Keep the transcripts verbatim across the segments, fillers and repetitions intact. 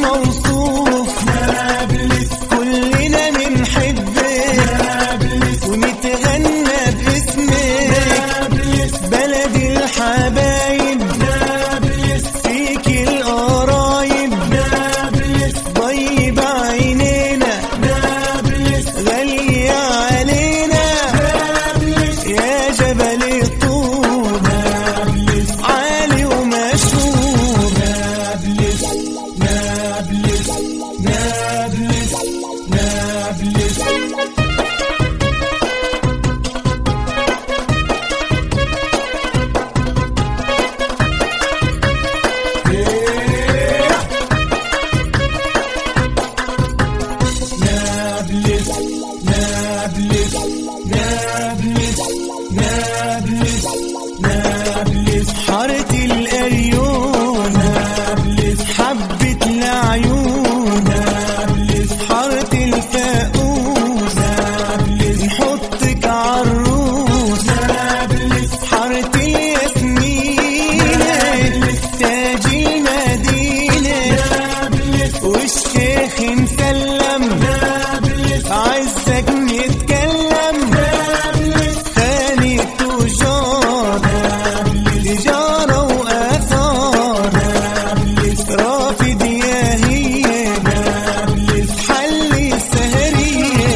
موصوف نابلس، كلنا بنحبك نابلس ونتغنى باسمك نابلس، بلد الحبايب نابلس، فيك القرايب نابلس، طيب عينينا نابلس، غالية علينا نابلس، يا جبل الطور نابلس، عالي ومشهور نابلس نابلس نابلس نابلس. نابلس نابلس نابلس نابلس نابلس، حارة الأريون نابلس، حبة العيون نابلس، حارة الفاقوس نابلس، نحطك عالروس نابلس، حارة الياسمين نابلس، تاج المدينة نابلس، والشيخ مسلم نابلس، عزك نتكلم نابلس، خالي التجار نابلس، تجارة وآثار نابلس، رافد ياهية نابلس، حلي السهرية.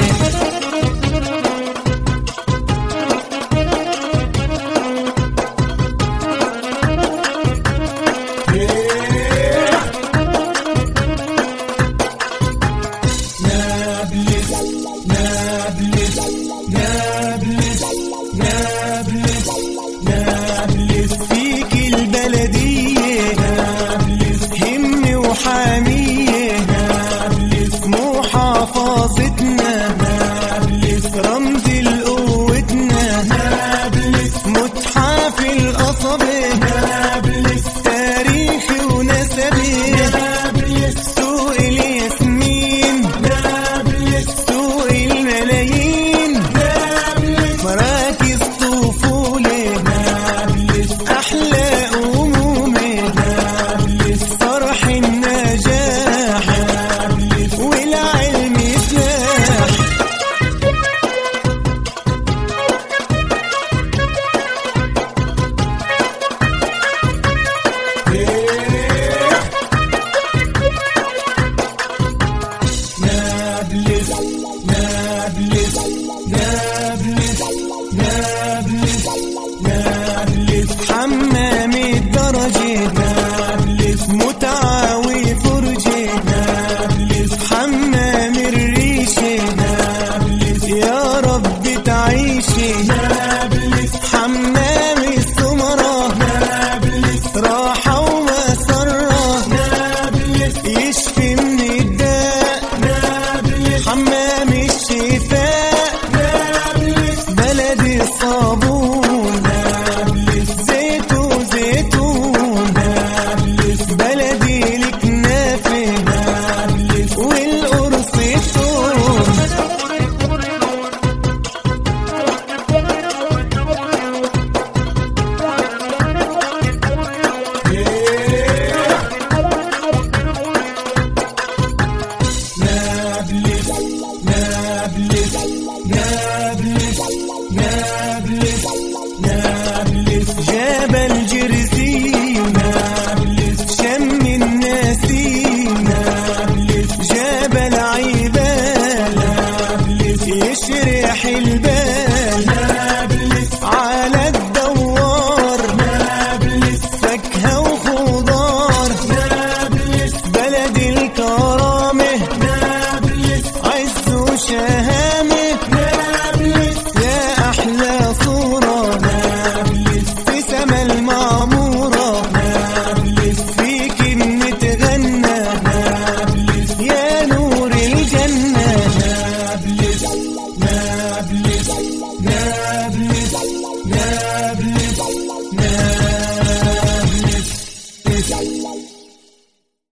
نابلس نابلس نابلس نابلس نابلس، فيك البلدية نابلس، هم وحامية نابلس، محافظتنا نابلس، رمز لقوتنا نابلس، متحف القصبة نابلس، تاريخي ونسبي نابلس، سوق الياسمين نابلس، سوق الملايين نابلس، مراكز طفولة نابلس، أحلى أمومة نابلس، فرح النجاح نابلس، والعلم سلاح. نابلس نابلس نابلس نابلس نابلس، حمام الدرجة نابلس، متعة وفرجة نابلس، حمام الريشة نابلس، يا رب تعيشي نابلس، حمام السمرة نابلس، راحة ومسرة نابلس، يشفي من الداء نابلس، حمام الشفاء نابلس، بلد الصابون نابلس، زيت وزيتون نابلس، بلد الكنافة نابلس، والقرص التون. نابلس نابلس نابلس نابلس نابلس، جبل جرزيم نابلس، شم النسيم نابلس، جبل عيبال نابلس، يشرح البال نابلس، على الدوار نابلس، فاكهة وخضار نابلس، بلد الكرامة نابلس، عز وشهامة نابلس، يا أحلى